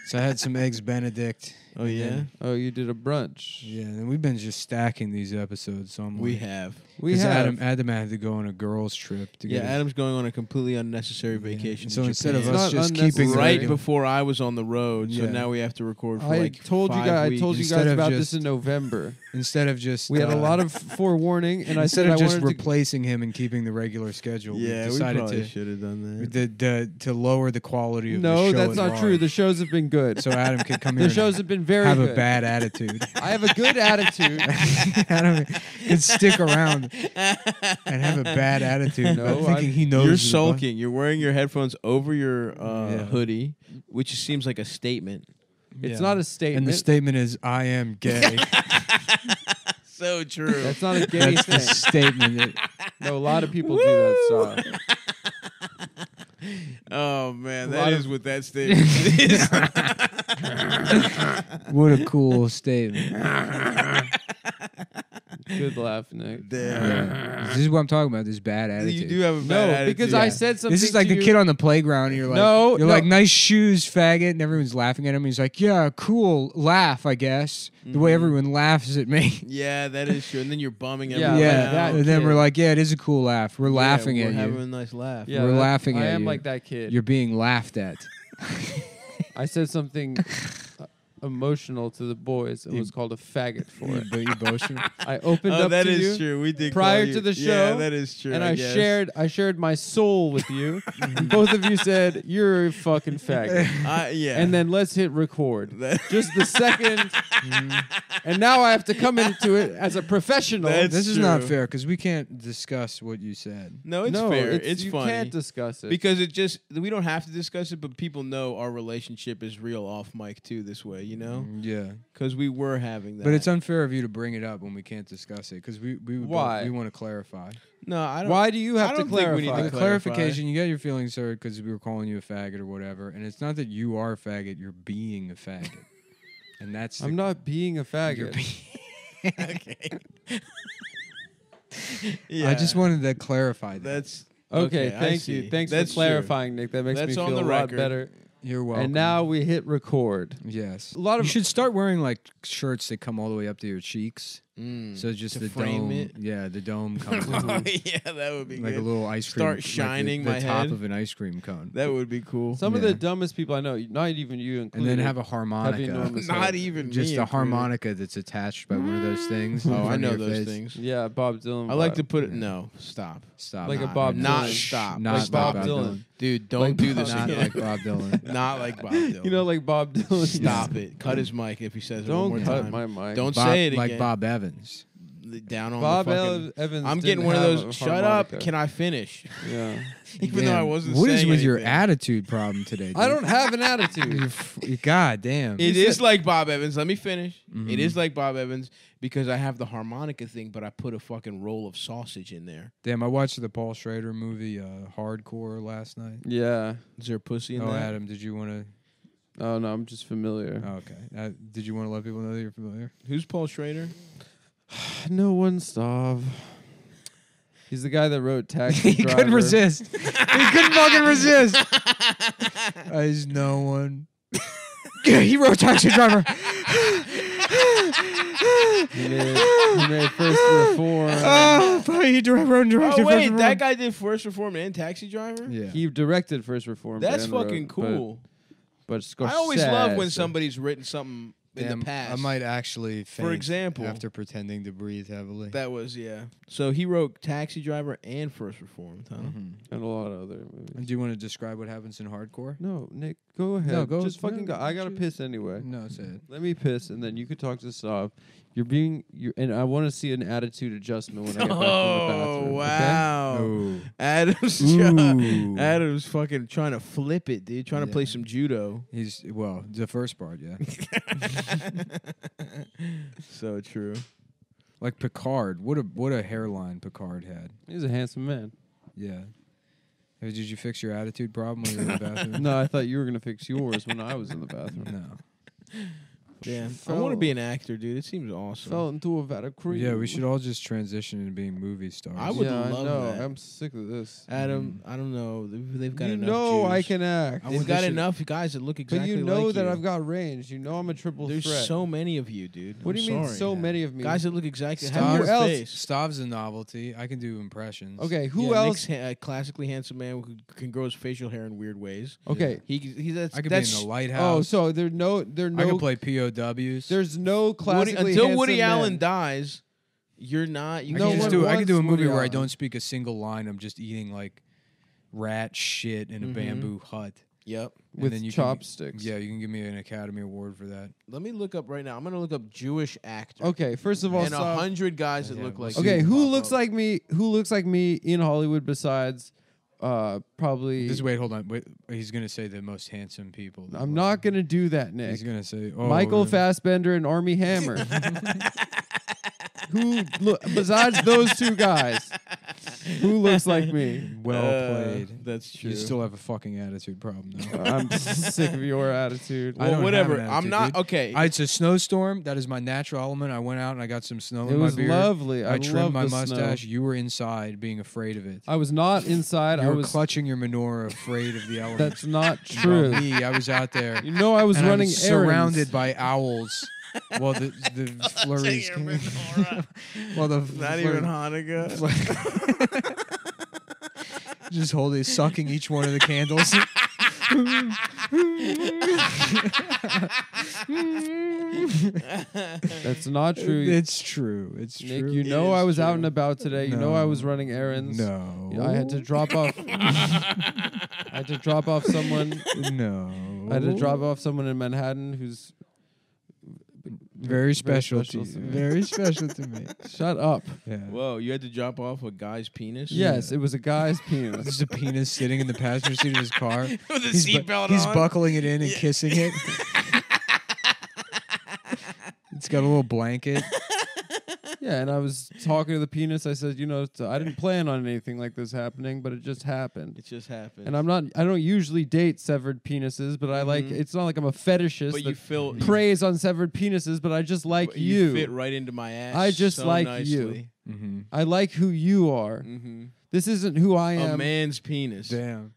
So I had some eggs Benedict. Oh yeah. then- Oh, you did a brunch. Yeah, and we've been just stacking these episodes. So I'm We like, have. We 'cause have. Adam had to go on a girls' trip. To Yeah, get Adam's going on a completely unnecessary Yeah. vacation. So to instead of Japan. us It's not just keeping the right regular- before I was on the road, so Yeah. now we have to record for I like told you 5 guys. I weeks. told you Instead guys of about just- this in November. instead of just We had a lot of forewarning, and I instead said of I just wanted to. replacing him and keeping the regular schedule. Yeah, we we decided probably should have done that. to lower the quality of No, the show. that's at not true. large. The shows have been good. So Adam could come here. The shows have been very have good. a bad attitude. I have a good attitude. Adam could stick around and have a bad attitude. No, I'm thinking he knows. You're he's a bu- sulking. You're wearing your headphones over your Yeah. hoodie, which seems like a statement. It's Yeah. not a statement. And the statement is, "I am gay." So true. That's not a gay That's the thing. statement. No, a lot of people do that stuff. Oh man, A that lot is of- what that statement is. What a cool statement. Good laugh, Nick. Damn. Yeah. This is what I'm talking about. This bad attitude. You do have a bad No, attitude. because I said something. This is like to the you. kid on the playground. And you're like, No, you're no. like, nice shoes, faggot, and everyone's laughing at him. He's like, yeah, cool, laugh, I guess. The way everyone laughs at me. Yeah, that is true. And then you're bumming Yeah, everyone like Yeah, out. that and then kid. we're like, yeah, it is a cool laugh. We're laughing we're at having you. a nice laugh. Yeah, We're that- laughing I at am you. like that kid. You're being laughed at. I said something emotional to the boys and was called a faggot for it. You boasting? I opened Oh, up that to is you, true. We did prior call you- to the Yeah, show, that is true. and I I guess. shared my soul with you. And both of you said you're a fucking faggot. Yeah. And then let's hit record. That- Just the second. And now I have to come into it as a professional. That's This is not true. fair because we can't discuss what you said. No, it's no, fair. It's you funny. can't discuss it. Because it just we don't have to discuss it, but people know our relationship is real off mic too. This way, you know, Yeah. because we were having that. But it's unfair of you to bring it up when we can't discuss it because we Why? we want to clarify. no, I don't. Why do you have I to don't think we need clarify? to The clarify. clarification, you get your feelings hurt because we were calling you a faggot or whatever, and it's not that you are a faggot; you're being a faggot, and that's. I'm not being a You're faggot. Okay. yeah, I just wanted to clarify that. That's Okay, I thank see. you. Thanks That's for true. clarifying, Nick. That makes That's me on feel the a lot record. better. You're welcome. And now we hit record. yes, A lot of you should start wearing like shirts that come all the way up to your cheeks. Mm. So just To the frame dome, it? yeah, the dome comes Oh, on, yeah, that would be like good. a little ice cream. Start like shining the my top head. of an ice cream cone, That would be cool. some of Yeah. the dumbest people I know, not even you and included. then have a have harmonica. enormous Not head. even Just me a included. harmonica that's attached by one of those things. in Oh, I front know of your those face. things. Yeah, Bob Dylan. I like vibe. to put it. No, stop, Stop. Like a Not- Bob not Dylan. stop, Not Like stop Bob it. Dylan. dude. Don't Like do this Not again. like Bob Dylan. Not like Bob Dylan. You know, like Bob Dylan. stop it. Cut his mic if he says it Don't one more cut time. my mic. Don't Bob, say it like again. Bob Evans. Down on Bob the fucking. Evans. I'm didn't getting one of have those. a Shut up! harmonica. Can I finish? Yeah. Even though I Damn, wasn't. What is saying with your anything. attitude problem today? I dude? don't have an attitude. God damn. It is like Bob Evans. Let me finish. Mhm. It is like Bob Evans because I have the harmonica thing, but I put a fucking roll of sausage in there. Damn, I watched the Paul Schrader movie Hardcore last night. Yeah. Is there pussy in Oh, that? Adam, did you want to? Oh no, I'm just familiar. Oh, okay. Did you want to let people know that you're familiar? Who's Paul Schrader? No one stop. He's the guy that wrote Taxi He Driver. couldn't resist. He couldn't fucking resist. He's no one. Yeah, he wrote Taxi Driver. He made First Reform. Oh, he wrote and directed. Oh wait, First that Reform. guy did First Reform and Taxi Driver. Yeah. He directed First Reform. That's and fucking wrote, cool. But Scorsese. I always love when somebody's written something in Damn, the past. I might actually faint example- after pretending to breathe heavily. That was So he wrote Taxi Driver and First Reformed, huh? Mhm. and a lot of other movies. Do you want to describe what happens in Hardcore? No, Nick, go ahead. No, go- Just fucking no, go. I gotta choose. piss anyway. No, say it. Let me piss, and then you could talk to Saab. And I want to see an attitude adjustment when I get back from the bathroom. Oh okay? wow! Oh. Adam's Ooh. Adam's fucking trying to flip it, dude. Trying to play Yeah. some judo. He's the first part, yeah. So true. Like Picard. What a hairline Picard had. He's a handsome man. Yeah. Hey, did you fix your attitude problem when you were in the bathroom? No, I thought you were gonna fix yours when I was in the bathroom. No. Yeah, I fell- want to be an actor, dude. It seems awesome. Fell into a vat of cream. Yeah, we should all just transition into being movie stars. I would yeah, love I know. that. I'm sick of this. Adam, I don't know. They've got You enough. know I Jews. can act. I They've want got this shit- enough guys that look exactly But you know like that you. I've got range. You know I'm a triple There's threat. so many of you, dude. What I'm do you mean sorry. so many of me? Guys that look exactly Stav's, have your else? face. Stav's a novelty. I can do impressions. Okay, who Yeah, else? Nick's a classically handsome man who can grow his facial hair in weird ways. Okay. He that's I could be in that's the Oh, lighthouse. so there I could play POWs. There's no classically until Woody handsome Allen man. dies. You're not. You I No can can't just one do. I could do a wants movie Woody where I Allen. don't speak a single line. I'm just eating like rat shit in a Mhm. bamboo hut. Yep. And with then you chopsticks. Yeah, you can give me an Academy Award for that. Let me look up right now. I'm gonna look up Jewish actor. Okay, first of all, And Stav- 100 guys that Yeah, look we'll like. see. okay, you who pop looks up. like me? Who looks like me in Hollywood besides probably? Wait, hold on. Wait, he's gonna say the most handsome people. I'm not gonna do that, Nick. He's gonna say Michael Fassbender and Army Hammer. Who besides those two guys? Who looks like me? Well played. That's true. You still have a fucking attitude problem though. I'm sick of your attitude. I Well, don't whatever. have an I'm attitude, not dude. okay. It's a snowstorm. That is my natural element. I went out and I got some snow It in my was beard. lovely. I trimmed my loved the mustache. snow. You were inside, being afraid of it. I was not inside. You I were was. clutching your menorah, afraid of the elements. That's not Well, true. me, I was out there. You know I was and running I was errands. surrounded by owls. While the flurries came. While the Not even Hanukkah. just holding, sucking each one of the candles. That's not true. It's true. It's Nick, true. you It know I is was out true. and about today. You know I was running errands. No. I had to drop off. I had to drop off someone. No. I had to drop off someone in Manhattan who's Very special to you. to me. Very special to me. Shut up. Yeah. Whoa, you had to drop off a guy's penis? Yes, it was a guy's penis. There's a penis sitting in the passenger seat of his car. With a He's, seatbelt he's on. buckling it in and kissing it. It's got a little blanket. Yeah, and I was talking to the penis. I said, you know, I didn't plan on anything like this happening, but it just happened. It just happened. And I don't usually date severed penises, but I like, it's not like I'm a fetishist but you that feel preys on severed penises, but I just like but you. fit right into my ass. I just so like nicely. you. Mm-hmm. I like who you are. Mm-hmm. This isn't who I A am. man's penis. Damn.